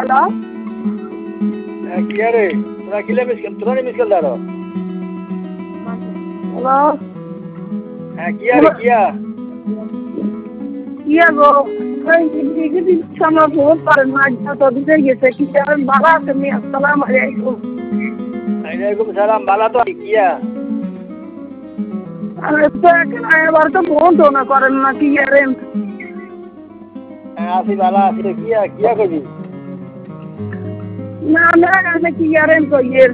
hello কি রে তোরা কিলে মিসকেল দাঁড়ো হ্যালো কি রে কিয়া ইয়া গো ওই দিদি সময় ফোন করেন না তো দিতে গেছে কি করেন বাবা তুমি আসসালামু আলাইকুম আলাইকুম সালাম বালা তো কিয়া আরে তো এবার তো ফোন তো না করেন না কি করেন আসি বালা আসি কিয়া কিয়া করবি না মেরা কাছে কি করেন কইয়ের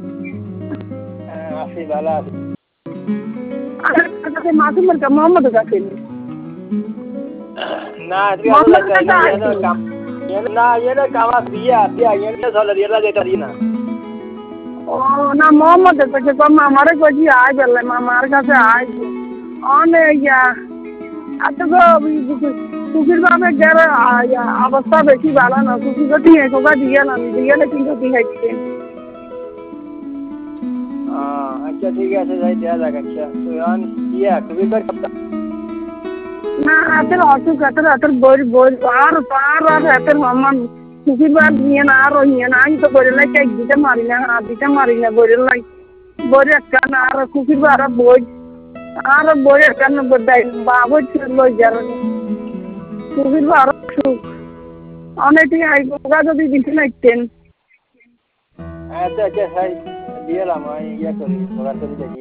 আসি বালা আসি আরে কাছে মাসুমের কা মোহাম্মদ কাছে না তুই আলো লাগা না কাম না এটা কামা দিয়া দিয়া এটা চলে রিলা যেটা দি না ও না মোহাম্মদের কাছে কম আমারে কইছি আই বললে মামার কাছে আই অনে ইয়া আতো গো কুকির বামে গেলে অবস্থা বেশি ভালো না কুকি গতি কোকা দিয়ে কিন্তু কি হচ্ছে আচ্ছা ঠিক আছে যাই দেয়া যাক আচ্ছা তুই অন ইয়া কুবি কর না হাতের অসুখ হাতের বই আর হাতের মামান কুকির বার নিয়ে না আর নিয়ে না আমি তো বলে লাই এক দিতে মারি না হাত দিতে মারি না বলে লাই বই একটা না আর কুকির বার বই আর বই একটা না বাবু লই যার কুকির বার অসুখ অনেকটি আই কোকা যদি দিতে নাইতেন আচ্ছা আচ্ছা ভাই দিলাম ইয়া করি তোরা করি